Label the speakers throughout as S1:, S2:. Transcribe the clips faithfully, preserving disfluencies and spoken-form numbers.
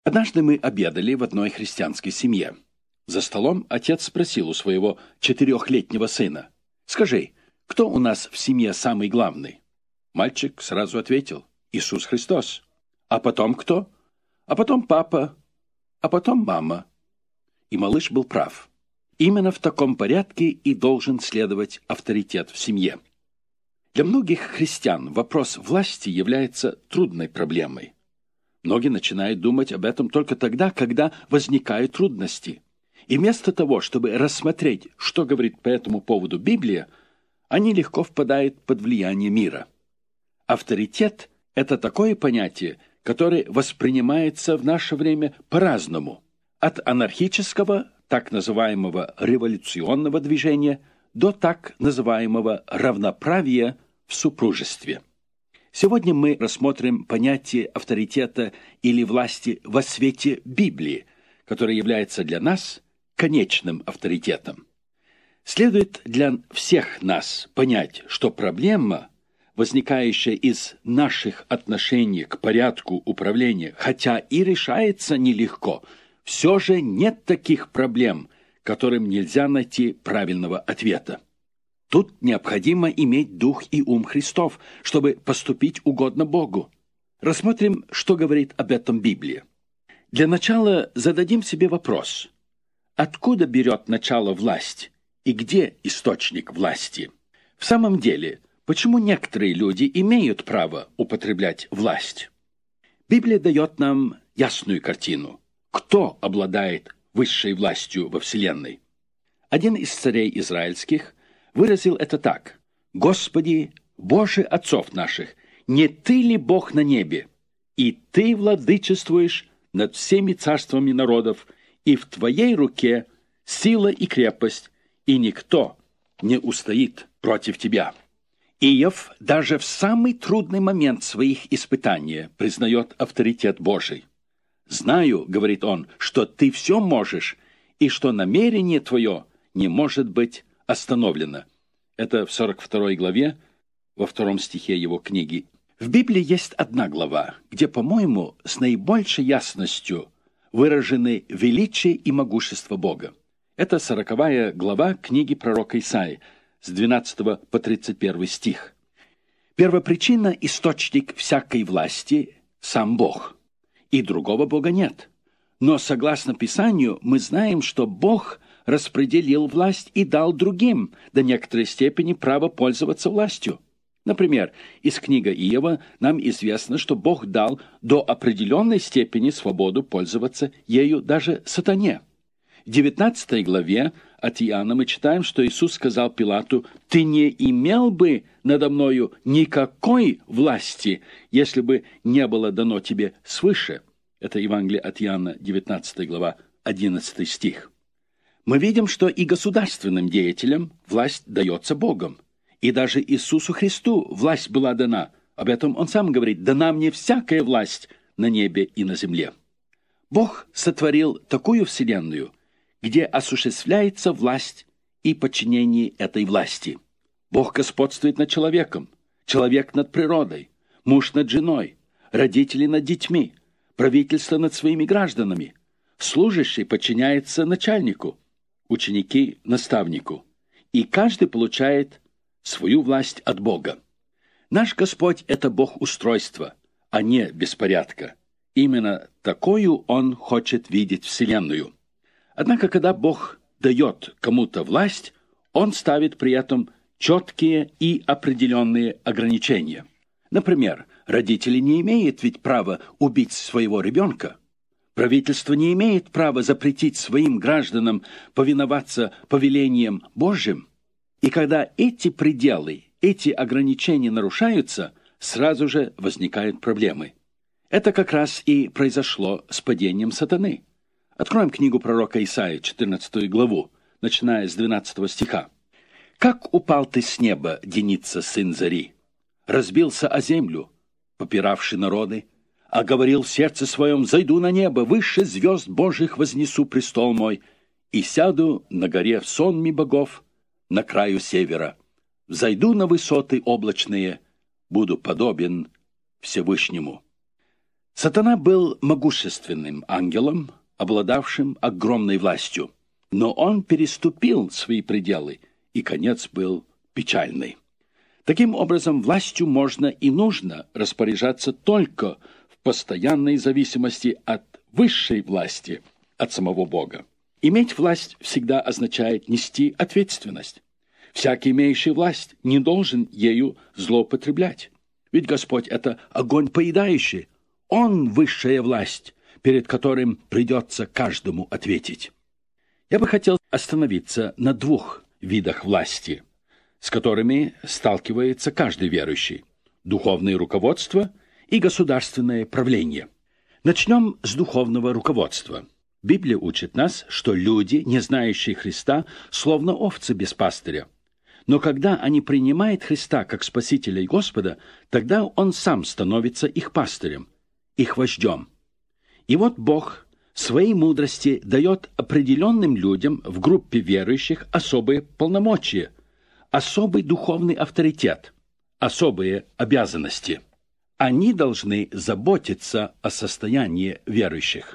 S1: Однажды мы обедали в одной христианской семье. За столом отец спросил у своего четырехлетнего сына: «Скажи, кто у нас в семье самый главный?» Мальчик сразу ответил: «Иисус Христос». «А потом кто?» «А потом папа, а потом мама». И малыш был прав. Именно в таком порядке и должен следовать авторитет в семье. Для многих христиан вопрос власти является трудной проблемой. Многие начинают думать об этом только тогда, когда возникают трудности. И вместо того, чтобы рассмотреть, что говорит по этому поводу Библия, они легко впадают под влияние мира. Авторитет – это такое понятие, которое воспринимается в наше время по-разному. От анархического, так называемого революционного движения до так называемого равноправия в супружестве. Сегодня мы рассмотрим понятие авторитета или власти во свете Библии, которое является для нас конечным авторитетом. Следует для всех нас понять, что проблема, возникающая из наших отношений к порядку управления, хотя и решается нелегко, все же нет таких проблем, которым нельзя найти правильного ответа. Тут необходимо иметь дух и ум Христов, чтобы поступить угодно Богу. Рассмотрим, что говорит об этом Библия. Для начала зададим себе вопрос: откуда берет начало власть и где источник власти? В самом деле, почему некоторые люди имеют право употреблять власть? Библия дает нам ясную картину, кто обладает высшей властью во Вселенной. Один из царей израильских выразил это так: «Господи, Боже отцов наших, не Ты ли Бог на небе? И Ты владычествуешь над всеми царствами народов, и в Твоей руке сила и крепость, и никто не устоит против Тебя». Иов даже в самый трудный момент своих испытаний признает авторитет Божий. «Знаю, — говорит он, — что Ты все можешь, и что намерение Твое не может быть остановлено». Это в сорок второй главе, во втором стихе его книги. В Библии есть одна глава, где, по-моему, с наибольшей ясностью выражены величие и могущество Бога. Это сороковая глава книги пророка Исаии, с двенадцатого по тридцать первый стих. Первопричина, источник всякой власти – сам Бог. И другого Бога нет. Но, согласно Писанию, мы знаем, что Бог распределил власть и дал другим до некоторой степени право пользоваться властью. Например, из книги Иова нам известно, что Бог дал до определенной степени свободу пользоваться ею даже сатане. В девятнадцатой главе от Иоанна мы читаем, что Иисус сказал Пилату: «Ты не имел бы надо мною никакой власти, если бы не было дано тебе свыше». Это Евангелие от Иоанна, девятнадцатая глава, одиннадцатый стих. Мы видим, что и государственным деятелям власть дается Богом. И даже Иисусу Христу власть была дана. Об этом Он сам говорит: «Дана мне всякая власть на небе и на земле». Бог сотворил такую вселенную, где осуществляется власть и подчинение этой власти. Бог господствует над человеком, человек над природой, муж над женой, родители над детьми, правительство над своими гражданами. Служащий подчиняется начальнику, ученики – наставнику. И каждый получает свою власть от Бога. Наш Господь – это Бог устройства, а не беспорядка. Именно такую Он хочет видеть Вселенную. Однако, когда Бог дает кому-то власть, Он ставит при этом четкие и определенные ограничения. Например, родители не имеют ведь права убить своего ребенка. Правительство не имеет права запретить своим гражданам повиноваться повелениям Божьим. И когда эти пределы, эти ограничения нарушаются, сразу же возникают проблемы. Это как раз и произошло с падением сатаны. Откроем книгу пророка Исаии, четырнадцатую главу, начиная с двенадцатого стиха. «Как упал ты с неба, Деница, сын Зари? Разбился о землю, попиравший народы, а говорил в сердце своем: зайду на небо, выше звезд Божьих вознесу престол мой, и сяду на горе сонми богов, на краю севера. Взойду на высоты облачные, буду подобен Всевышнему». Сатана был могущественным ангелом, обладавшим огромной властью, но он переступил свои пределы, и конец был печальный. Таким образом, властью можно и нужно распоряжаться только в постоянной зависимости от высшей власти, от самого Бога. Иметь власть всегда означает нести ответственность. Всякий, имеющий власть, не должен ею злоупотреблять. Ведь Господь — это огонь поедающий. Он — высшая власть, перед которым придется каждому ответить. Я бы хотел остановиться на двух видах власти, с которыми сталкивается каждый верующий – духовное руководство и государственное правление. Начнем с духовного руководства. Библия учит нас, что люди, не знающие Христа, словно овцы без пастыря. Но когда они принимают Христа как Спасителя и Господа, тогда Он сам становится их пастырем, их вождем. И вот Бог своей мудрости дает определенным людям в группе верующих особые полномочия, особый духовный авторитет, особые обязанности. Они должны заботиться о состоянии верующих.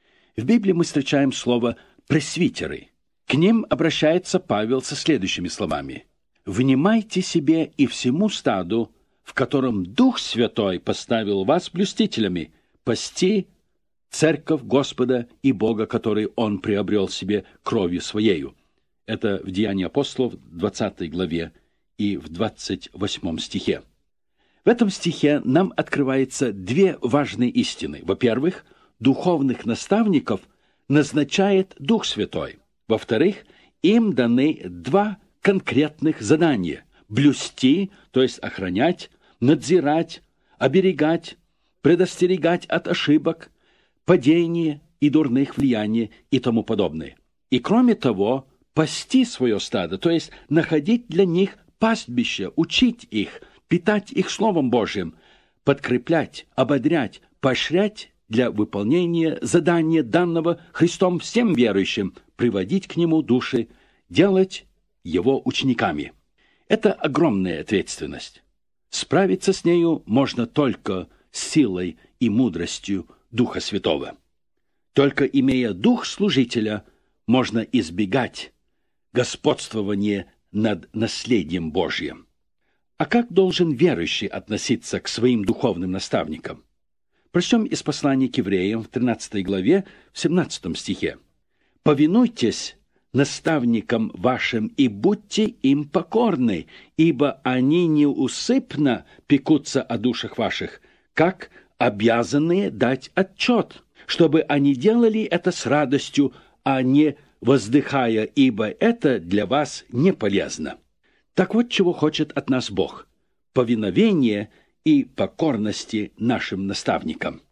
S1: В Библии мы встречаем слово «пресвитеры». К ним обращается Павел со следующими словами: «Внимайте себе и всему стаду, в котором Дух Святой поставил вас блюстителями, пасти церковь Господа и Бога, который Он приобрел себе кровью Своею». Это в Деянии апостолов, двадцатой главе и в двадцать восьмом стихе. В этом стихе нам открываются две важные истины. Во-первых, духовных наставников назначает Дух Святой. Во-вторых, им даны два конкретных задания – блюсти, то есть охранять, надзирать, оберегать, предостерегать от ошибок, падения и дурных влияний и тому подобное. И кроме того, пасти свое стадо, то есть находить для них пастбище, учить их, питать их Словом Божьим, подкреплять, ободрять, поощрять для выполнения задания, данного Христом всем верующим, приводить к Нему души, делать Его учениками. Это огромная ответственность. Справиться с нею можно только силой и мудростью Духа Святого. Только имея дух служителя, можно избегать господствования над наследием Божьим. А как должен верующий относиться к своим духовным наставникам? Прочтем из послания к евреям в тринадцатой главе, в семнадцатом стихе. «Повинуйтесь наставникам вашим и будьте им покорны, ибо они неусыпно пекутся о душах ваших, как обязанные дать отчет, чтобы они делали это с радостью, а не воздыхая, ибо это для вас не полезно». Так вот, чего хочет от нас Бог – повиновение и покорности нашим наставникам.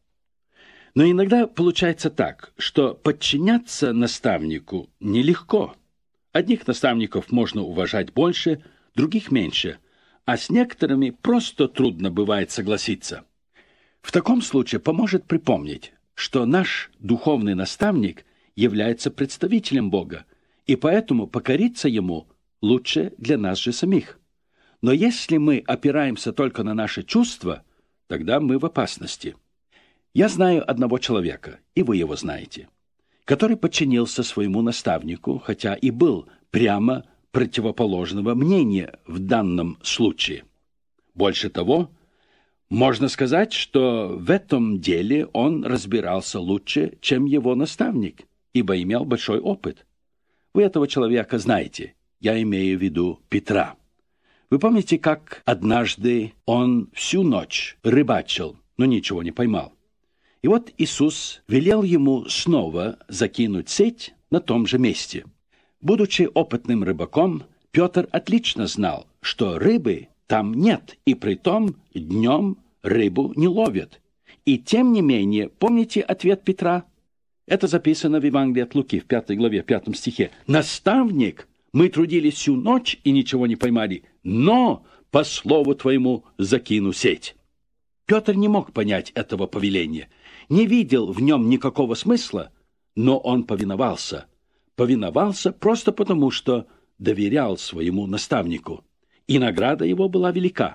S1: Но иногда получается так, что подчиняться наставнику нелегко. Одних наставников можно уважать больше, других меньше, а с некоторыми просто трудно бывает согласиться. В таком случае поможет припомнить, что наш духовный наставник является представителем Бога, и поэтому покориться Ему лучше для нас же самих. Но если мы опираемся только на наши чувства, тогда мы в опасности. Я знаю одного человека, и вы его знаете, который подчинился своему наставнику, хотя и был прямо противоположного мнения в данном случае. Больше того, можно сказать, что в этом деле он разбирался лучше, чем его наставник, ибо имел большой опыт. Вы этого человека знаете. Я имею в виду Петра. Вы помните, как однажды он всю ночь рыбачил, но ничего не поймал? И вот Иисус велел ему снова закинуть сеть на том же месте. Будучи опытным рыбаком, Петр отлично знал, что рыбы там нет, и притом днем рыбу не ловят. И тем не менее, помните ответ Петра? Это записано в Евангелии от Луки в пятой главе, пятом стихе. «Наставник, мы трудились всю ночь и ничего не поймали, но по слову твоему закину сеть». Петр не мог понять этого повеления, не видел в нем никакого смысла, но он повиновался. Повиновался просто потому, что доверял своему наставнику. И награда его была велика.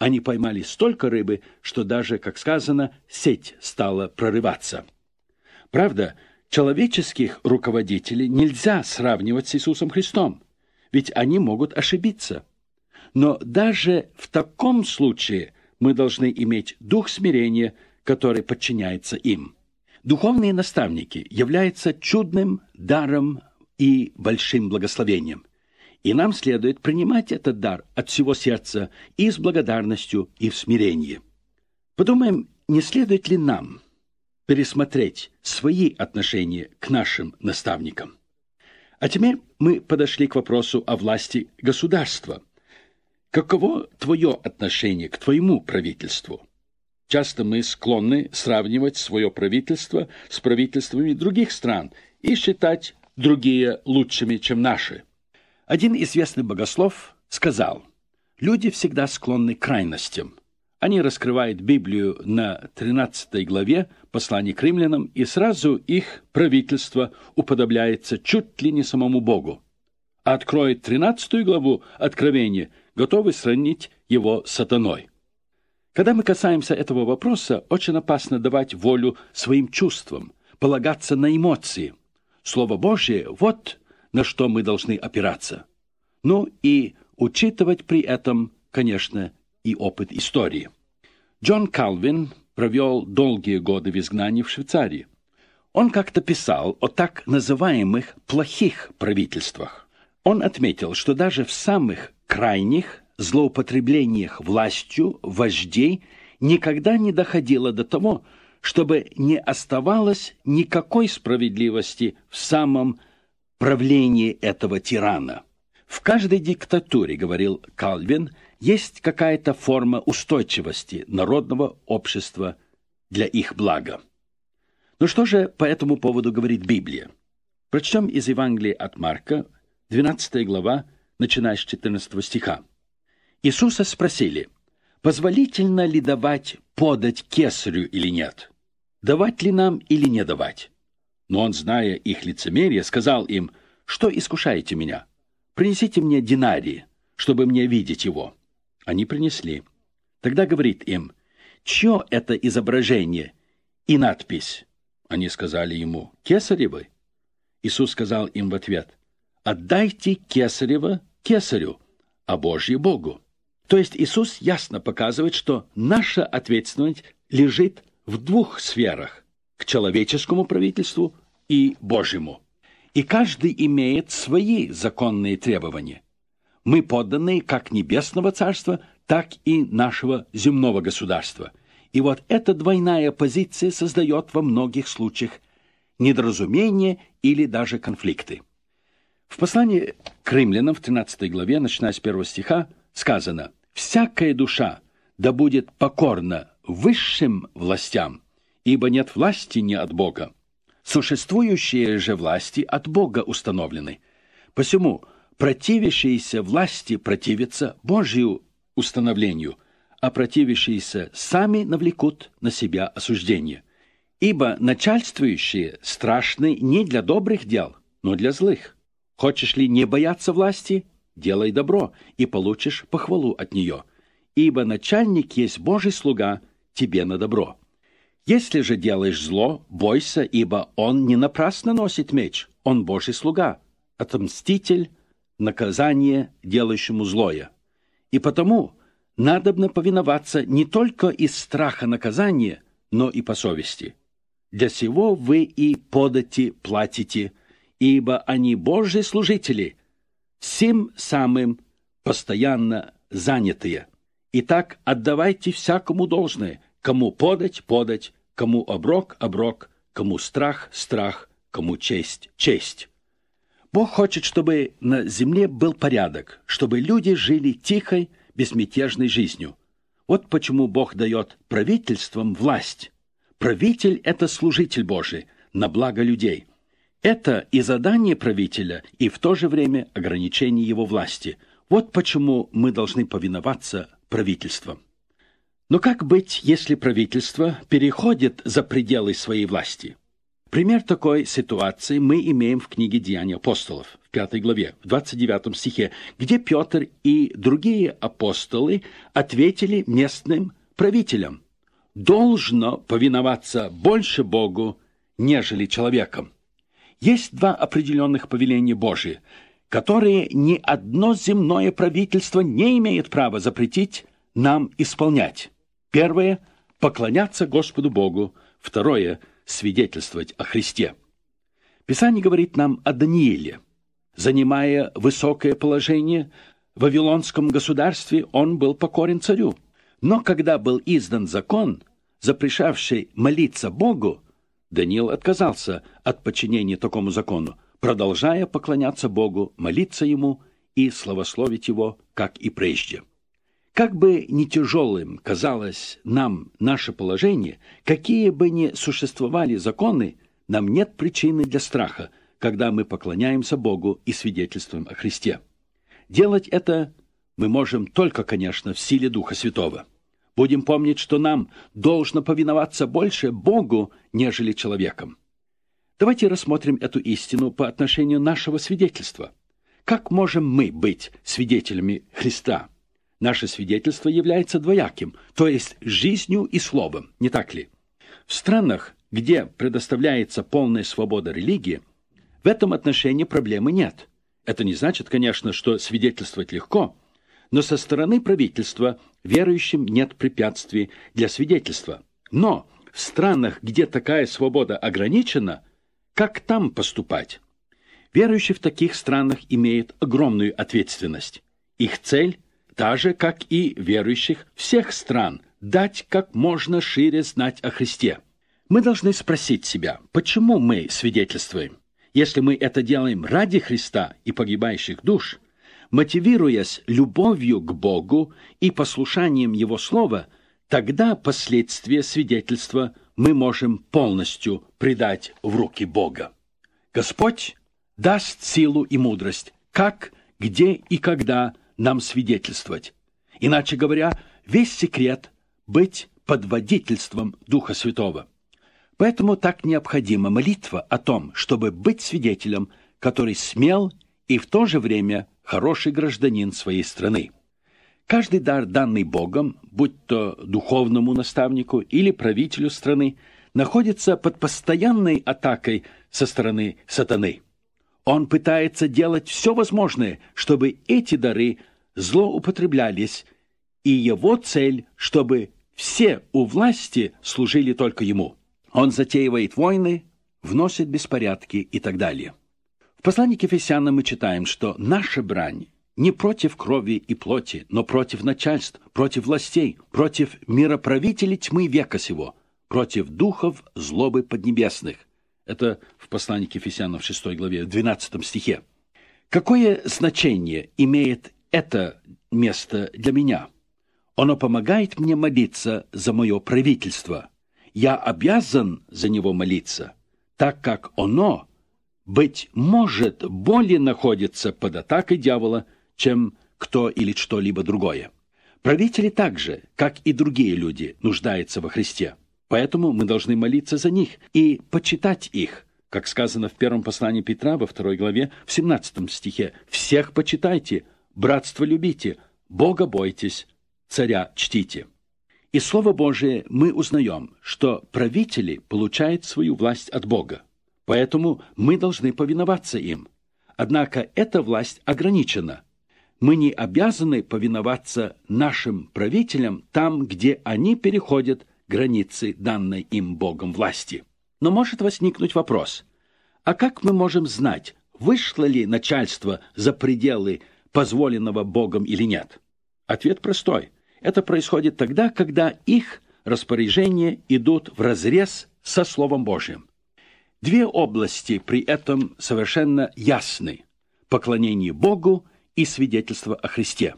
S1: Они поймали столько рыбы, что даже, как сказано, сеть стала прорываться. Правда, человеческих руководителей нельзя сравнивать с Иисусом Христом, ведь они могут ошибиться. Но даже в таком случае мы должны иметь дух смирения, который подчиняется им. Духовные наставники являются чудным даром и большим благословением. И нам следует принимать этот дар от всего сердца и с благодарностью, и в смирении. Подумаем, не следует ли нам пересмотреть свои отношения к нашим наставникам. А теперь мы подошли к вопросу о власти государства. Каково твое отношение к твоему правительству? Часто мы склонны сравнивать свое правительство с правительствами других стран и считать другие лучшими, чем наши. Один известный богослов сказал: люди всегда склонны к крайностям. Они раскрывают Библию на тринадцатой главе послания к римлянам, и сразу их правительство уподобляется чуть ли не самому Богу. А откроют тринадцатую главу Откровения, готовы сравнить его с сатаной. Когда мы касаемся этого вопроса, очень опасно давать волю своим чувствам, полагаться на эмоции. Слово Божье – вот на что мы должны опираться. Ну и учитывать при этом, конечно, и опыт истории. Джон Калвин провел долгие годы в изгнании в Швейцарии. Он как-то писал о так называемых «плохих правительствах». Он отметил, что даже в самых крайних злоупотреблениях властью вождей никогда не доходило до того, чтобы не оставалось никакой справедливости в самом правлении этого тирана. В каждой диктатуре, говорил Калвин, есть какая-то форма устойчивости народного общества для их блага. Но что же по этому поводу говорит Библия? Прочтем из Евангелия от Марка, двенадцатая глава, начиная с четырнадцатого стиха. Иисуса спросили: позволительно ли давать подать кесарю или нет? Давать ли нам или не давать? Но он, зная их лицемерие, сказал им: что искушаете меня? Принесите мне динарий, чтобы мне видеть его. Они принесли. Тогда говорит им: чье это изображение и надпись? Они сказали ему: кесаревы. Иисус сказал им в ответ: отдайте кесарево кесарю, а Божье Богу. То есть Иисус ясно показывает, что наша ответственность лежит в двух сферах – к человеческому правительству и Божьему. И каждый имеет свои законные требования. Мы подданные как небесного царства, так и нашего земного государства. И вот эта двойная позиция создает во многих случаях недоразумения или даже конфликты. В послании к римлянам в тринадцатой главе, начиная с первого стиха, сказано: «Всякая душа да будет покорна высшим властям, ибо нет власти не от Бога. Существующие же власти от Бога установлены. Посему противящиеся власти противятся Божию установлению, а противящиеся сами навлекут на себя осуждение. Ибо начальствующие страшны не для добрых дел, но для злых. Хочешь ли не бояться власти? Делай добро, и получишь похвалу от нее. Ибо начальник есть Божий слуга тебе на добро. Если же делаешь зло, бойся, ибо он не напрасно носит меч, он Божий слуга, отмститель, наказание делающему злое. И потому надобно повиноваться не только из страха наказания, но и по совести. Для сего вы и подати платите, ибо они Божьи служители, сим самым постоянно занятые. Итак, отдавайте всякому должное, кому подать – подать, кому оброк – оброк, кому страх – страх, кому честь – честь. Бог хочет, чтобы на земле был порядок, чтобы люди жили тихой, безмятежной жизнью. Вот почему Бог дает правительствам власть. Правитель – это служитель Божий на благо людей. Это и задание правителя, и в то же время ограничение его власти. Вот почему мы должны повиноваться правительствам. Но как быть, если правительство переходит за пределы своей власти? Пример такой ситуации мы имеем в книге «Деяния апостолов» в пятой главе, в двадцать девятом стихе, где Петр и другие апостолы ответили местным правителям: «Должно повиноваться больше Богу, нежели человеком». Есть два определенных повеления Божии, которые ни одно земное правительство не имеет права запретить нам исполнять. Первое – поклоняться Господу Богу. Второе – свидетельствовать о Христе. Писание говорит нам о Данииле. Занимая высокое положение в вавилонском государстве, он был покорен царю. Но когда был издан закон, запрещавший молиться Богу, Даниил отказался от подчинения такому закону, продолжая поклоняться Богу, молиться Ему и славословить Его, как и прежде. Как бы ни тяжелым казалось нам наше положение, какие бы ни существовали законы, нам нет причины для страха, когда мы поклоняемся Богу и свидетельствуем о Христе. Делать это мы можем только, конечно, в силе Духа Святого. Будем помнить, что нам должно повиноваться больше Богу, нежели человеком. Давайте рассмотрим эту истину по отношению нашего свидетельства. Как можем мы быть свидетелями Христа? Наше свидетельство является двояким, то есть жизнью и словом, не так ли? В странах, где предоставляется полная свобода религии, в этом отношении проблемы нет. Это не значит, конечно, что свидетельствовать легко, но со стороны правительства верующим нет препятствий для свидетельства. Но в странах, где такая свобода ограничена, как там поступать? Верующие в таких странах имеют огромную ответственность. Их цель та же, как и верующих всех стран, дать как можно шире знать о Христе. Мы должны спросить себя, почему мы свидетельствуем? Если мы это делаем ради Христа и погибающих душ, мотивируясь любовью к Богу и послушанием Его Слова, тогда последствия свидетельства мы можем полностью предать в руки Бога. Господь даст силу и мудрость, как, где и когда нам свидетельствовать. Иначе говоря, весь секрет – быть под водительством Духа Святого. Поэтому так необходима молитва о том, чтобы быть свидетелем, который смел и в то же время хороший гражданин своей страны. Каждый дар, данный Богом, будь то духовному наставнику или правителю страны, находится под постоянной атакой со стороны сатаны. Он пытается делать все возможное, чтобы эти дары злоупотреблялись, и его цель, чтобы все у власти служили только ему. Он затеивает войны, вносит беспорядки и так далее. В послании к Ефесянам мы читаем, что наша брань не против крови и плоти, но против начальств, против властей, против мироправителей тьмы века сего, против духов злобы поднебесных. Это в послании к Ефесянам в шестой главе, в двенадцатом стихе. Какое значение имеет это место для меня? Оно помогает мне молиться за мое правительство. Я обязан за него молиться, так как оно, быть может, более находится под атакой дьявола, чем кто или что-либо другое. Правители также, как и другие люди, нуждаются во Христе. Поэтому мы должны молиться за них и почитать их, как сказано в первом послании Петра во второй главе, в семнадцатом стихе. «Всех почитайте, братство любите, Бога бойтесь, царя чтите». Из Слова Божия мы узнаем, что правители получают свою власть от Бога. Поэтому мы должны повиноваться им. Однако эта власть ограничена. Мы не обязаны повиноваться нашим правителям там, где они переходят границы данной им Богом власти. Но может возникнуть вопрос: а как мы можем знать, вышло ли начальство за пределы позволенного Богом или нет? Ответ простой. Это происходит тогда, когда их распоряжения идут вразрез со Словом Божьим. Две области при этом совершенно ясны – поклонение Богу и свидетельство о Христе.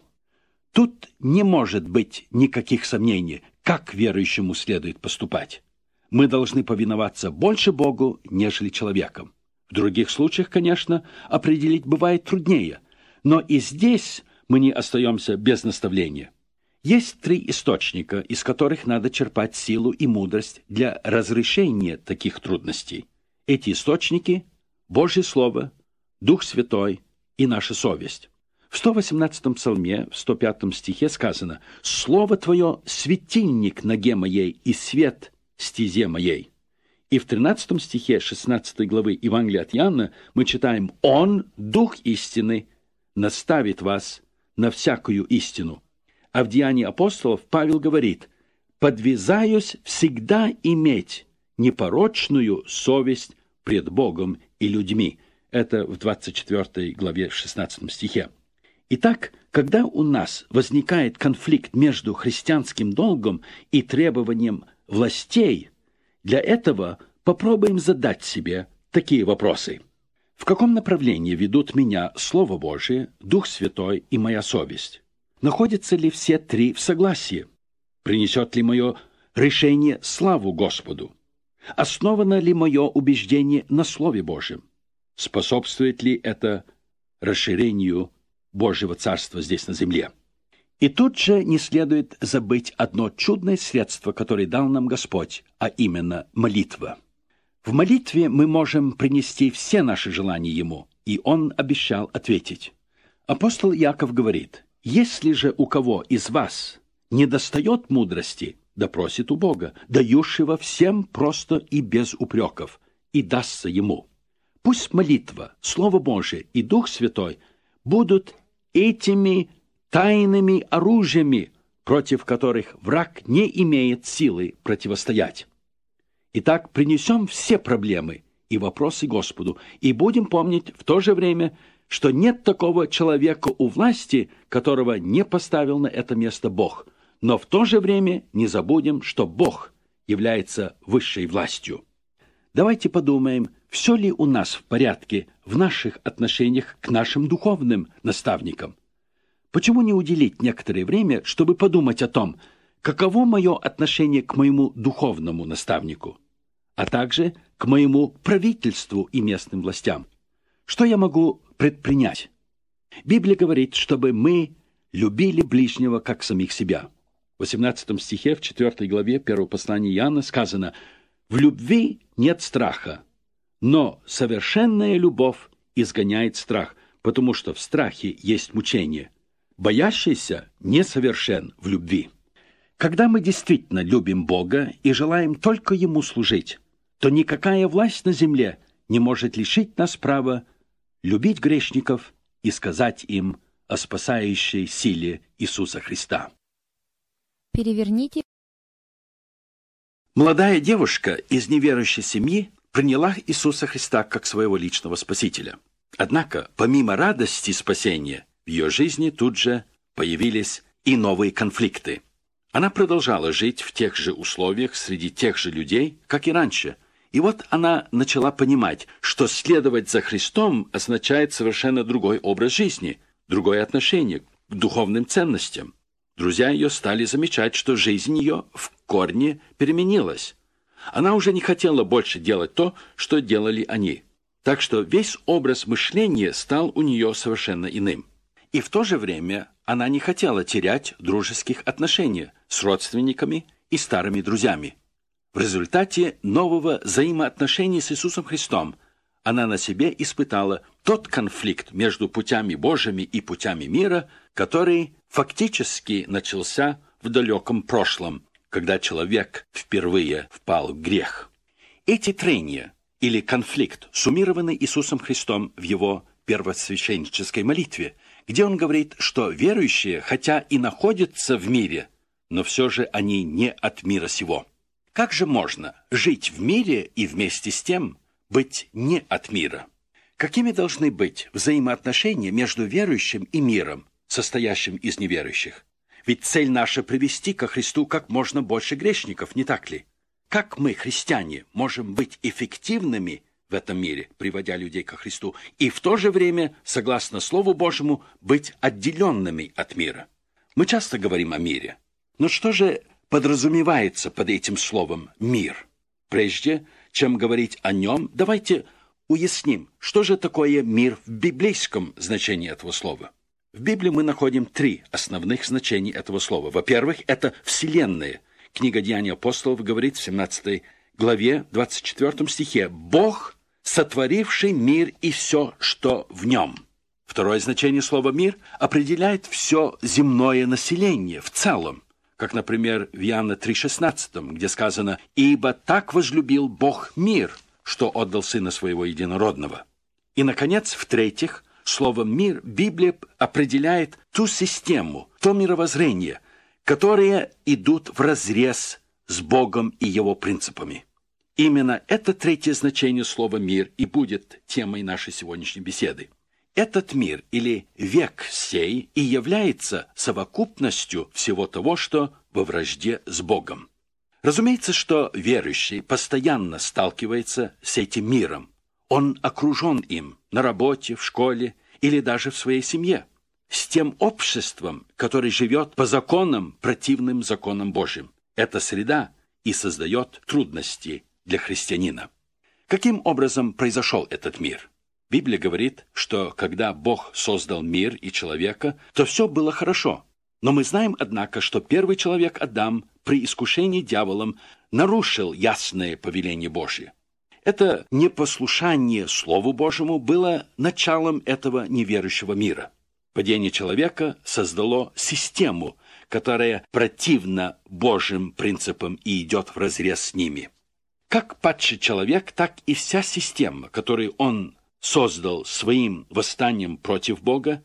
S1: Тут не может быть никаких сомнений, как верующему следует поступать. Мы должны повиноваться больше Богу, нежели человеком. В других случаях, конечно, определить бывает труднее, но и здесь мы не остаемся без наставления. Есть три источника, из которых надо черпать силу и мудрость для разрешения таких трудностей. Эти источники – Божье Слово, Дух Святой и наша совесть. В сто восемнадцатом псалме, в сто пятом стихе сказано: «Слово Твое – светильник ноге моей и свет стезе моей». И в тринадцатом стихе шестнадцатой главы Евангелия от Иоанна мы читаем: «Он, Дух истины, наставит вас на всякую истину». А в Деянии апостолов Павел говорит: «Подвязаюсь всегда иметь непорочную совесть пред Богом и людьми». Это в двадцать четвёртой главе шестнадцатом стихе. Итак, когда у нас возникает конфликт между христианским долгом и требованием властей, для этого попробуем задать себе такие вопросы. В каком направлении ведут меня Слово Божие, Дух Святой и моя совесть? Находятся ли все три в согласии? Принесет ли мое решение славу Господу? Основано ли мое убеждение на Слове Божьем? Способствует ли это расширению Божьего Царства здесь на земле? И тут же не следует забыть одно чудное средство, которое дал нам Господь, а именно молитва. В молитве мы можем принести все наши желания Ему, и Он обещал ответить. Апостол Иаков говорит: «Если же у кого из вас недостает мудрости, да просит у Бога, дающего всем просто и без упреков, и дастся ему». Пусть молитва, Слово Божие и Дух Святой будут этими тайными оружиями, против которых враг не имеет силы противостоять. Итак, принесем все проблемы и вопросы Господу, и будем помнить в то же время, что нет такого человека у власти, которого не поставил на это место Бог, но в то же время не забудем, что Бог является высшей властью. Давайте подумаем, все ли у нас в порядке в наших отношениях к нашим духовным наставникам. Почему не уделить некоторое время, чтобы подумать о том, каково мое отношение к моему духовному наставнику, а также к моему правительству и местным властям? Что я могу предпринять? Библия говорит, чтобы мы любили ближнего, как самих себя. В восемнадцатом стихе, в четвёртой главе первого послания Иоанна сказано: «В любви нет страха, но совершенная любовь изгоняет страх, потому что в страхе есть мучение. Боящийся несовершен в любви». Когда мы действительно любим Бога и желаем только Ему служить, то никакая власть на земле не может лишить нас права любить грешников и сказать им о спасающей силе Иисуса Христа.
S2: Переверните.
S1: Молодая девушка из неверующей семьи приняла Иисуса Христа как своего личного Спасителя. Однако, помимо радости спасения, в ее жизни тут же появились и новые конфликты. Она продолжала жить в тех же условиях среди тех же людей, как и раньше. И вот она начала понимать, что следовать за Христом означает совершенно другой образ жизни, другое отношение к духовным ценностям. Друзья ее стали замечать, что жизнь ее в корне переменилась. Она уже не хотела больше делать то, что делали они. Так что весь образ мышления стал у нее совершенно иным. И в то же время она не хотела терять дружеских отношений с родственниками и старыми друзьями. В результате нового взаимоотношения с Иисусом Христом она на себе испытала тот конфликт между путями Божьими и путями мира, который фактически начался в далеком прошлом, когда человек впервые впал в грех. Эти трения или конфликт суммированы Иисусом Христом в Его первосвященнической молитве, где Он говорит, что верующие, хотя и находятся в мире, но все же они не от мира сего. Как же можно жить в мире и вместе с тем быть не от мира? Какими должны быть взаимоотношения между верующим и миром, состоящим из неверующих? Ведь цель наша — привести ко Христу как можно больше грешников, не так ли? Как мы, христиане, можем быть эффективными в этом мире, приводя людей ко Христу, и в то же время, согласно Слову Божьему, быть отделенными от мира? Мы часто говорим о мире. Но что же подразумевается под этим словом «мир»? Прежде чем говорить о нем, давайте уясним, что же такое мир в библейском значении этого слова. В Библии мы находим три основных значения этого слова. Во-первых, это Вселенная. Книга Деяний апостолов говорит в семнадцатой главе двадцать четвёртом стихе: «Бог, сотворивший мир и все, что в нем». Второе значение слова «мир» определяет все земное население в целом, как, например, в Иоанна три шестнадцать, где сказано: «Ибо так возлюбил Бог мир, что отдал Сына Своего Единородного». И, наконец, в-третьих, словом «мир» Библия определяет ту систему, то мировоззрение, которые идут вразрез с Богом и Его принципами. Именно это третье значение слова «мир» и будет темой нашей сегодняшней беседы. Этот мир или век сей и является совокупностью всего того, что во вражде с Богом. Разумеется, что верующий постоянно сталкивается с этим миром. Он окружен им на работе, в школе или даже в своей семье, с тем обществом, которое живет по законам, противным законам Божьим. Эта среда и создает трудности для христианина. Каким образом произошел этот мир? Библия говорит, что когда Бог создал мир и человека, то все было хорошо. Но мы знаем, однако, что первый человек Адам при искушении дьяволом нарушил ясное повеление Божье. Это непослушание Слову Божьему было началом этого неверующего мира. Падение человека создало систему, которая противна Божьим принципам и идет вразрез с ними. Как падший человек, так и вся система, которую он создал своим восстанием против Бога,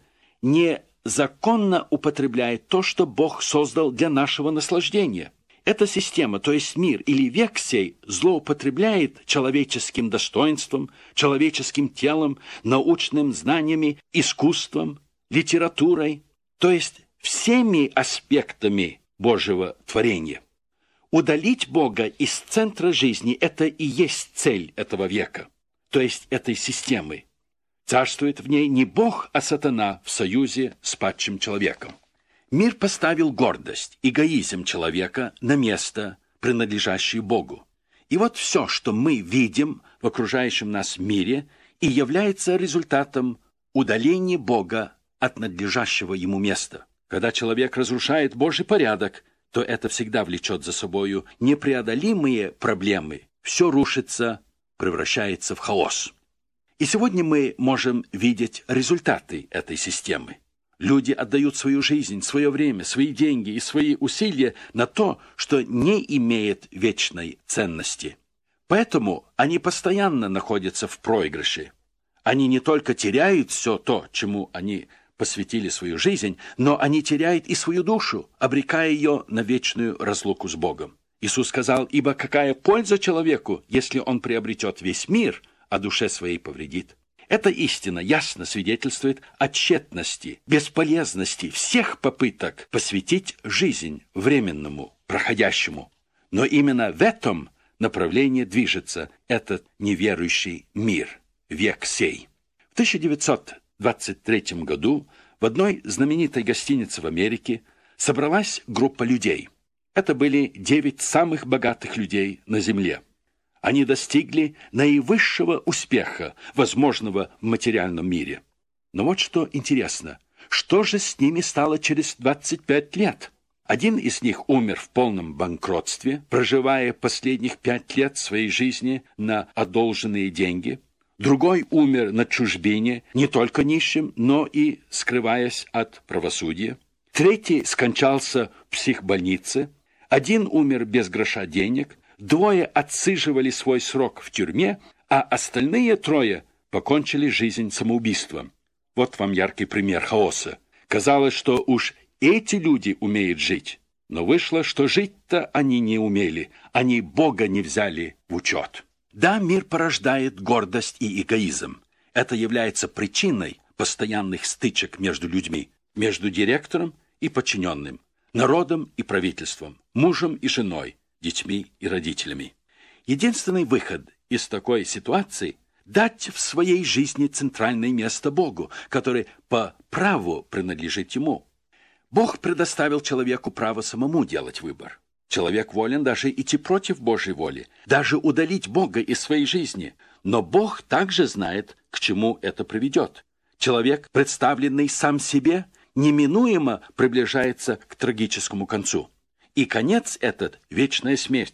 S1: незаконно употребляет то, что Бог создал для нашего наслаждения. Эта система, то есть мир или век сей, злоупотребляет человеческим достоинством, человеческим телом, научным знаниями, искусством, литературой, то есть всеми аспектами Божьего творения. Удалить Бога из центра жизни – это и есть цель этого века, то есть этой системы. Царствует в ней не Бог, а сатана в союзе с падшим человеком. Мир поставил гордость, эгоизм человека на место, принадлежащее Богу. И вот все, что мы видим в окружающем нас мире, и является результатом удаления Бога от надлежащего ему места. Когда человек разрушает Божий порядок, то это всегда влечет за собою непреодолимые проблемы. Все рушится, превращается в хаос. И сегодня мы можем видеть результаты этой системы. Люди отдают свою жизнь, свое время, свои деньги и свои усилия на то, что не имеет вечной ценности. Поэтому они постоянно находятся в проигрыше. Они не только теряют все то, чему они посвятили свою жизнь, но они теряют и свою душу, обрекая ее на вечную разлуку с Богом. Иисус сказал: «Ибо какая польза человеку, если он приобретет весь мир, а душе своей повредит?» Эта истина ясно свидетельствует о тщетности, бесполезности всех попыток посвятить жизнь временному, проходящему. Но именно в этом направлении движется этот неверующий мир, век сей. В тысяча девятьсот двадцать третьем году в одной знаменитой гостинице в Америке собралась группа людей. Это были девять самых богатых людей на земле. Они достигли наивысшего успеха, возможного в материальном мире. Но вот что интересно. Что же с ними стало через двадцать пять лет? Один из них умер в полном банкротстве, проживая последних пять лет своей жизни на одолженные деньги. Другой умер на чужбине, не только нищим, но и скрываясь от правосудия. Третий скончался в психбольнице. Один умер без гроша денег. Двое отсиживали свой срок в тюрьме, а остальные трое покончили жизнь самоубийством. Вот вам яркий пример хаоса. Казалось, что уж эти люди умеют жить, но вышло, что жить-то они не умели, они Бога не взяли в учет. Да, мир порождает гордость и эгоизм. Это является причиной постоянных стычек между людьми, между директором и подчиненным, народом и правительством, мужем и женой, детьми и родителями. Единственный выход из такой ситуации – дать в своей жизни центральное место Богу, который по праву принадлежит Ему. Бог предоставил человеку право самому делать выбор. Человек волен даже идти против Божьей воли, даже удалить Бога из своей жизни. Но Бог также знает, к чему это приведет. Человек, представленный сам себе, неминуемо приближается к трагическому концу. И конец этот – вечная смерть,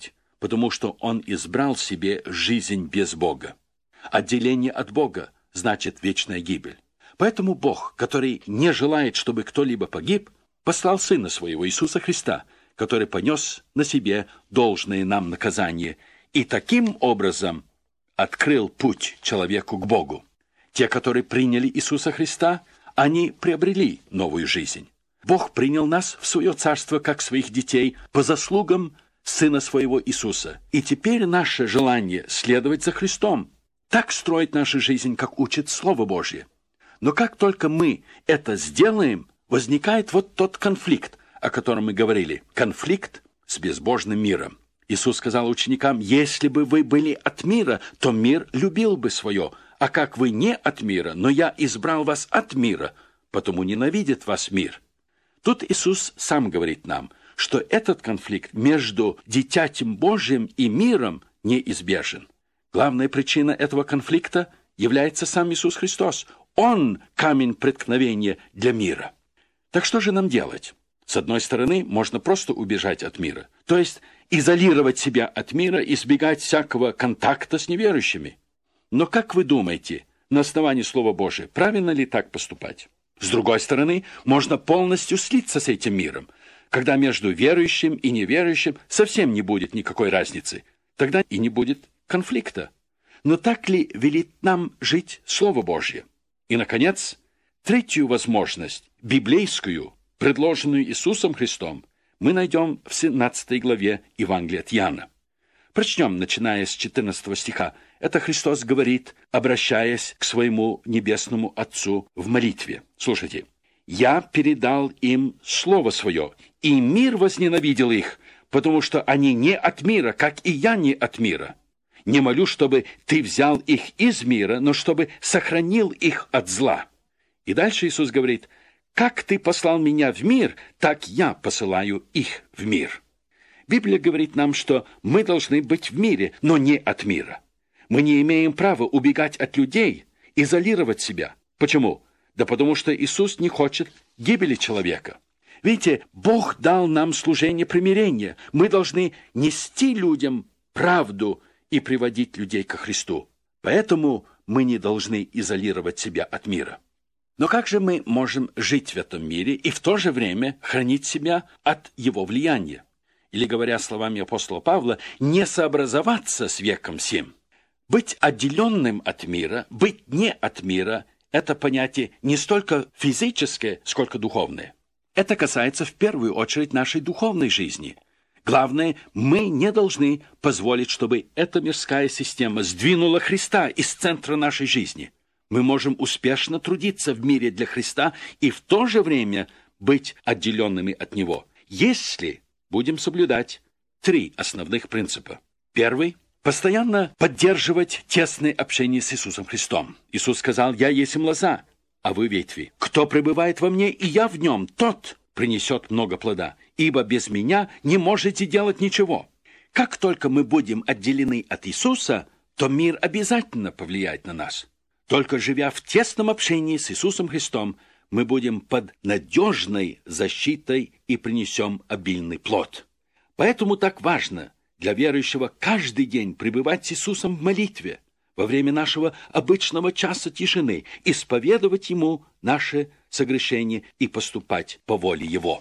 S1: потому что он избрал себе жизнь без Бога. Отделение от Бога значит вечная гибель. Поэтому Бог, который не желает, чтобы кто-либо погиб, послал Сына Своего Иисуса Христа, который понес на себе должное нам наказание и таким образом открыл путь человеку к Богу. Те, которые приняли Иисуса Христа, они приобрели новую жизнь. Бог принял нас в свое царство как своих детей по заслугам Сына Своего Иисуса. И теперь наше желание следовать за Христом, так строить нашу жизнь, как учит Слово Божье. Но как только мы это сделаем, возникает вот тот конфликт, о котором мы говорили. Конфликт с безбожным миром. Иисус сказал ученикам: «Если бы вы были от мира, то мир любил бы свое. А как вы не от мира, но я избрал вас от мира, потому ненавидит вас мир». Тут Иисус сам говорит нам, что этот конфликт между дитятем Божьим и миром неизбежен. Главная причина этого конфликта является сам Иисус Христос. Он – камень преткновения для мира. Так что же нам делать? С одной стороны, можно просто убежать от мира, то есть изолировать себя от мира, избегать всякого контакта с неверующими. Но как вы думаете, на основании Слова Божия, правильно ли так поступать? С другой стороны, можно полностью слиться с этим миром, когда между верующим и неверующим совсем не будет никакой разницы. Тогда и не будет конфликта. Но так ли велит нам жить Слово Божье? И, наконец, третью возможность, библейскую, предложенную Иисусом Христом, мы найдем в семнадцатой главе Евангелия от Иоанна. Прочнем, начиная с четырнадцатого стиха. Это Христос говорит, обращаясь к своему небесному Отцу в молитве. Слушайте. «Я передал им Слово Свое, и мир возненавидел их, потому что они не от мира, как и я не от мира. Не молю, чтобы ты взял их из мира, но чтобы сохранил их от зла». И дальше Иисус говорит: «Как ты послал меня в мир, так я посылаю их в мир». Библия говорит нам, что мы должны быть в мире, но не от мира. Мы не имеем права убегать от людей, изолировать себя. Почему? Да потому что Иисус не хочет гибели человека. Видите, Бог дал нам служение примирения. Мы должны нести людям правду и приводить людей ко Христу. Поэтому мы не должны изолировать себя от мира. Но как же мы можем жить в этом мире и в то же время хранить себя от его влияния? Или, говоря словами апостола Павла, не сообразоваться с веком сим. Быть отделенным от мира, быть не от мира – это понятие не столько физическое, сколько духовное. Это касается в первую очередь нашей духовной жизни. Главное, мы не должны позволить, чтобы эта мирская система сдвинула Христа из центра нашей жизни. Мы можем успешно трудиться в мире для Христа и в то же время быть отделенными от Него, если будем соблюдать три основных принципа. Первый – постоянно поддерживать тесное общение с Иисусом Христом. Иисус сказал: «Я есть лоза, а вы ветви. Кто пребывает во мне, и я в нем, тот принесет много плода, ибо без меня не можете делать ничего». Как только мы будем отделены от Иисуса, то мир обязательно повлияет на нас. Только живя в тесном общении с Иисусом Христом, мы будем под надежной защитой и принесем обильный плод. Поэтому так важно для верующего каждый день пребывать с Иисусом в молитве, во время нашего обычного часа тишины, исповедовать Ему наши согрешения и поступать по воле Его.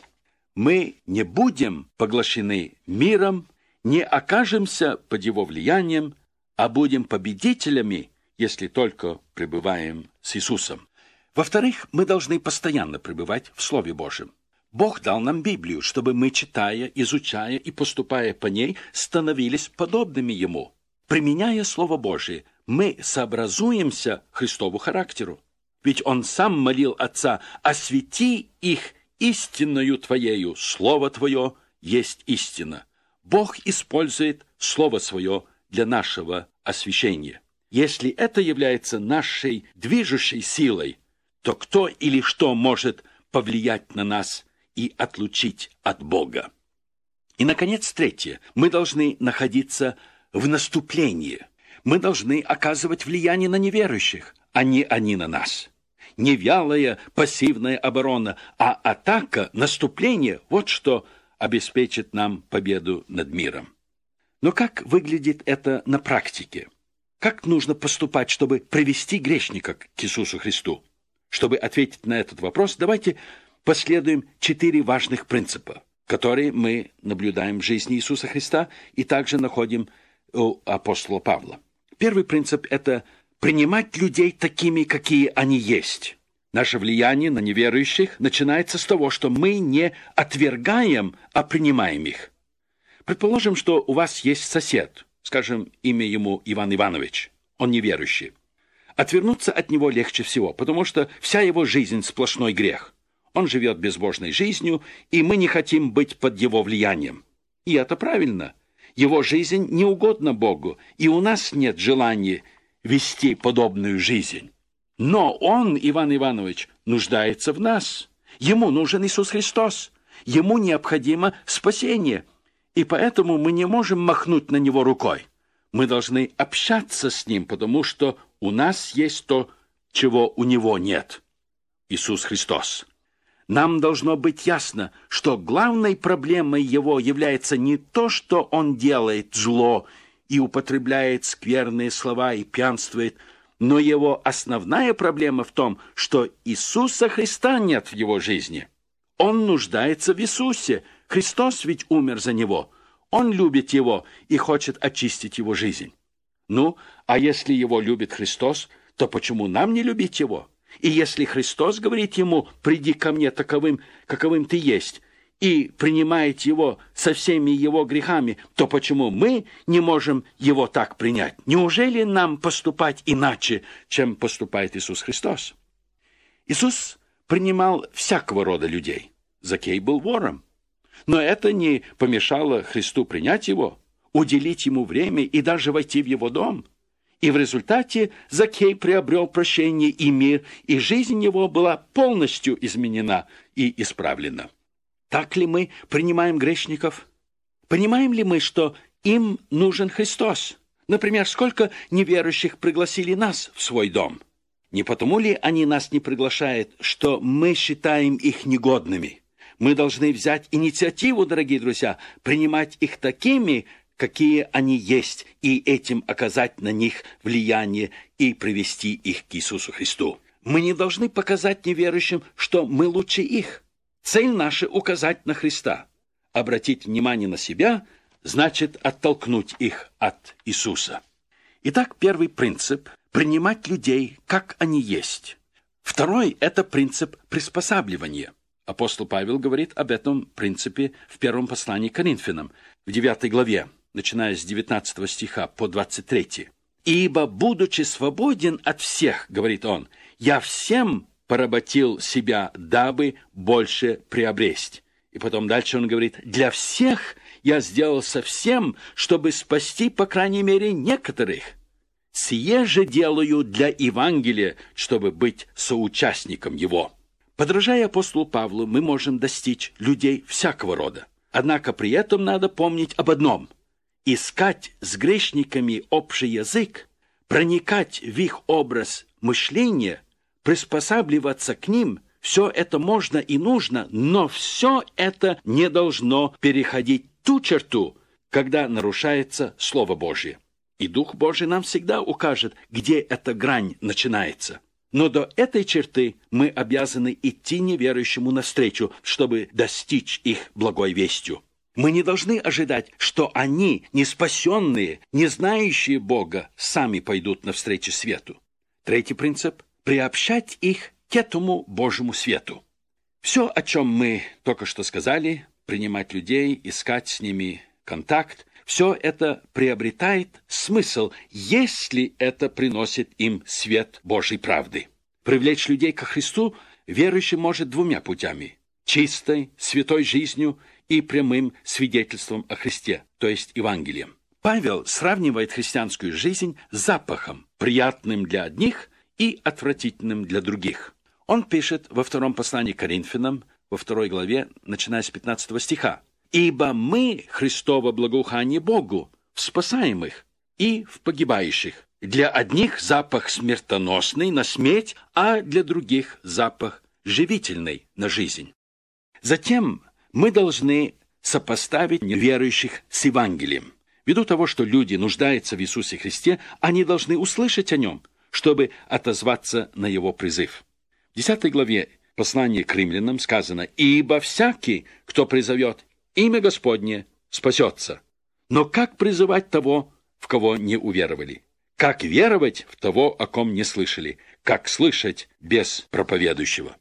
S1: Мы не будем поглощены миром, не окажемся под его влиянием, а будем победителями, если только пребываем с Иисусом. Во-вторых, мы должны постоянно пребывать в Слове Божьем. Бог дал нам Библию, чтобы мы, читая, изучая и поступая по ней, становились подобными Ему. Применяя Слово Божие, мы сообразуемся Христову характеру. Ведь Он сам молил Отца: «Освети их истинною Твоею, Слово Твое есть истина». Бог использует Слово Свое для нашего освящения. Если это является нашей движущей силой, то кто или что может повлиять на нас и отлучить от Бога? И, наконец, третье. Мы должны находиться в наступлении. Мы должны оказывать влияние на неверующих, а не они на нас. Не вялая пассивная оборона, а атака, наступление – вот что обеспечит нам победу над миром. Но как выглядит это на практике? Как нужно поступать, чтобы привести грешника к Иисусу Христу? Чтобы ответить на этот вопрос, давайте последуем четыре важных принципа, которые мы наблюдаем в жизни Иисуса Христа и также находим у апостола Павла. Первый принцип – это принимать людей такими, какие они есть. Наше влияние на неверующих начинается с того, что мы не отвергаем, а принимаем их. Предположим, что у вас есть сосед, скажем, имя ему Иван Иванович, он неверующий. Отвернуться от него легче всего, потому что вся его жизнь – сплошной грех. Он живет безбожной жизнью, и мы не хотим быть под его влиянием. И это правильно. Его жизнь не угодна Богу, и у нас нет желания вести подобную жизнь. Но он, Иван Иванович, нуждается в нас. Ему нужен Иисус Христос. Ему необходимо спасение. И поэтому мы не можем махнуть на него рукой. Мы должны общаться с ним, потому что у нас есть то, чего у него нет. Иисус Христос. Нам должно быть ясно, что главной проблемой его является не то, что он делает зло и употребляет скверные слова и пьянствует, но его основная проблема в том, что Иисуса Христа нет в его жизни. Он нуждается в Иисусе. Христос ведь умер за него. Он любит его и хочет очистить его жизнь. Ну, а если его любит Христос, то почему нам не любить его? И если Христос говорит ему: «Приди ко мне таковым, каковым ты есть», и принимает его со всеми его грехами, то почему мы не можем его так принять? Неужели нам поступать иначе, чем поступает Иисус Христос? Иисус принимал всякого рода людей. Закей был вором. Но это не помешало Христу принять его, уделить ему время и даже войти в его дом. И в результате Закей приобрел прощение и мир, и жизнь его была полностью изменена и исправлена. Так ли мы принимаем грешников? Понимаем ли мы, что им нужен Христос? Например, сколько неверующих пригласили нас в свой дом? Не потому ли они нас не приглашают, что мы считаем их негодными? Мы должны взять инициативу, дорогие друзья, принимать их такими, какие они есть, и этим оказать на них влияние и привести их к Иисусу Христу. Мы не должны показать неверующим, что мы лучше их. Цель наша – указать на Христа. Обратить внимание на себя – значит оттолкнуть их от Иисуса. Итак, первый принцип – принимать людей, как они есть. Второй – это принцип приспосабливания. Апостол Павел говорит об этом принципе в первом послании к Коринфянам, в девятой главе, начиная с девятнадцатого стиха по двадцать третий. «Ибо, будучи свободен от всех, — говорит он, — я всем поработил себя, дабы больше приобресть». И потом дальше он говорит: «Для всех я сделал совсем, чтобы спасти, по крайней мере, некоторых. Сие же делаю для Евангелия, чтобы быть соучастником его». Подражая апостолу Павлу, мы можем достичь людей всякого рода. Однако при этом надо помнить об одном: искать с грешниками общий язык, проникать в их образ мышления, приспосабливаться к ним – все это можно и нужно, но все это не должно переходить ту черту, когда нарушается Слово Божие. И Дух Божий нам всегда укажет, где эта грань начинается. Но до этой черты мы обязаны идти неверующему навстречу, чтобы достичь их благой вестью. Мы не должны ожидать, что они, не спасенные, не знающие Бога, сами пойдут навстречу свету. Третий принцип – приобщать их к этому Божьему свету. Все, о чем мы только что сказали, принимать людей, искать с ними контакт, все это приобретает смысл, если это приносит им свет Божьей правды. Привлечь людей ко Христу верующий может двумя путями – чистой, святой жизнью и прямым свидетельством о Христе, то есть Евангелием. Павел сравнивает христианскую жизнь с запахом, приятным для одних и отвратительным для других. Он пишет во втором послании к Коринфянам, во второй главе, начиная с пятнадцатого стиха: «Ибо мы Христово благоухание Богу, в спасаемых и в погибающих. Для одних запах смертоносный на смерть, а для других запах живительный на жизнь». Затем мы должны сопоставить неверующих с Евангелием. Ввиду того, что люди нуждаются в Иисусе Христе, они должны услышать о Нем, чтобы отозваться на Его призыв. В десятой главе послания к римлянам сказано: «Ибо всякий, кто призовет имя Господне, спасется. Но как призывать того, в кого не уверовали? Как веровать в того, о ком не слышали? Как слышать без проповедующего?»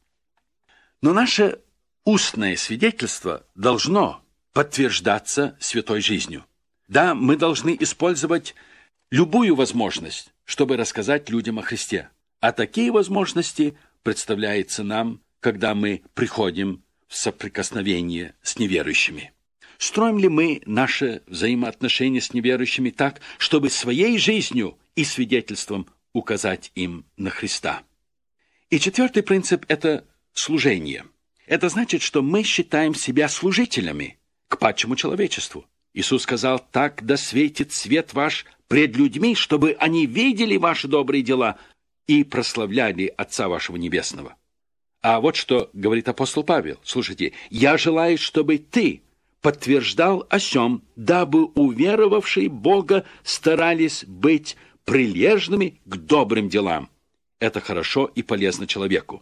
S1: Но наше устное свидетельство должно подтверждаться святой жизнью. Да, мы должны использовать любую возможность, чтобы рассказать людям о Христе. А такие возможности представляются нам, когда мы приходим в соприкосновение с неверующими. Строим ли мы наши взаимоотношения с неверующими так, чтобы своей жизнью и свидетельством указать им на Христа? И четвертый принцип – это служение. Это значит, что мы считаем себя служителями к падшему человечеству. Иисус сказал: «Так да светит свет ваш пред людьми, чтобы они видели ваши добрые дела и прославляли Отца вашего Небесного». А вот что говорит апостол Павел. Слушайте: «Я желаю, чтобы ты подтверждал о сем, дабы уверовавшие Бога старались быть прилежными к добрым делам». Это хорошо и полезно человеку.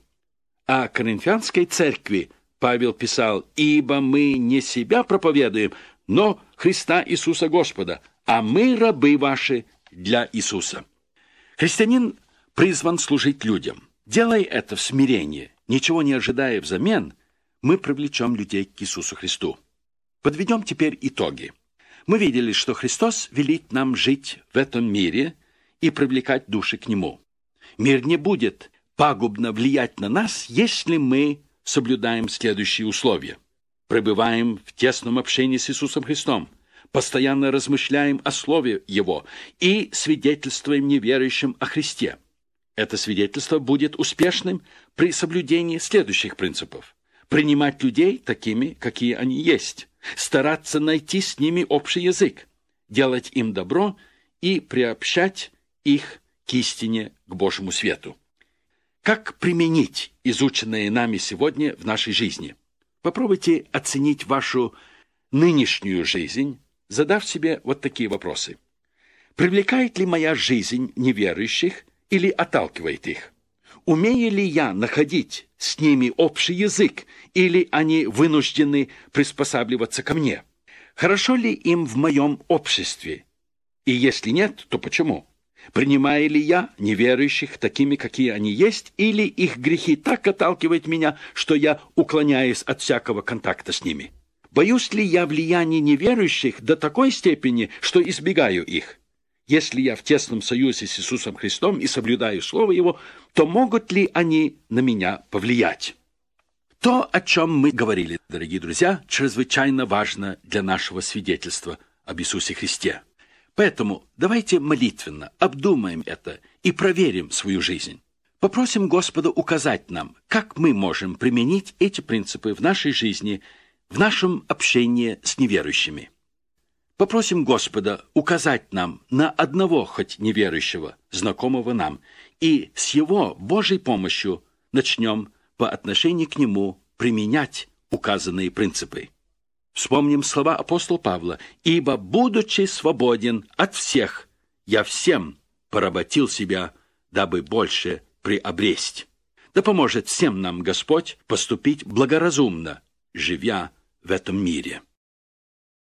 S1: А Коринфянской церкви Павел писал: «Ибо мы не себя проповедуем, но Христа Иисуса Господа, а мы рабы ваши для Иисуса». Христианин призван служить людям. Делая это в смирении, ничего не ожидая взамен, мы привлечем людей к Иисусу Христу. Подведем теперь итоги. Мы видели, что Христос велит нам жить в этом мире и привлекать души к Нему. Мир не будет пагубно влиять на нас, если мы соблюдаем следующие условия. Пребываем в тесном общении с Иисусом Христом, постоянно размышляем о Слове Его и свидетельствуем неверующим о Христе. Это свидетельство будет успешным при соблюдении следующих принципов: принимать людей такими, какие они есть, стараться найти с ними общий язык, делать им добро и приобщать их к истине, к Божьему свету. Как применить изученное нами сегодня в нашей жизни? Попробуйте оценить вашу нынешнюю жизнь, задав себе вот такие вопросы. Привлекает ли моя жизнь неверующих или отталкивает их? Умею ли я находить с ними общий язык, или они вынуждены приспосабливаться ко мне? Хорошо ли им в моем обществе? И если нет, то почему? Принимаю ли я неверующих такими, какие они есть, или их грехи так отталкивают меня, что я уклоняюсь от всякого контакта с ними? Боюсь ли я влияния неверующих до такой степени, что избегаю их? Если я в тесном союзе с Иисусом Христом и соблюдаю Слово Его, то могут ли они на меня повлиять? То, о чем мы говорили, дорогие друзья, чрезвычайно важно для нашего свидетельства об Иисусе Христе. Поэтому давайте молитвенно обдумаем это и проверим свою жизнь. Попросим Господа указать нам, как мы можем применить эти принципы в нашей жизни, в нашем общении с неверующими. Попросим Господа указать нам на одного хоть неверующего, знакомого нам, и с Его Божьей помощью начнем по отношению к Нему применять указанные принципы. Вспомним слова апостола Павла: «Ибо, будучи свободен от всех, я всем поработил себя, дабы больше приобресть». Да поможет всем нам Господь поступить благоразумно, живя в этом мире.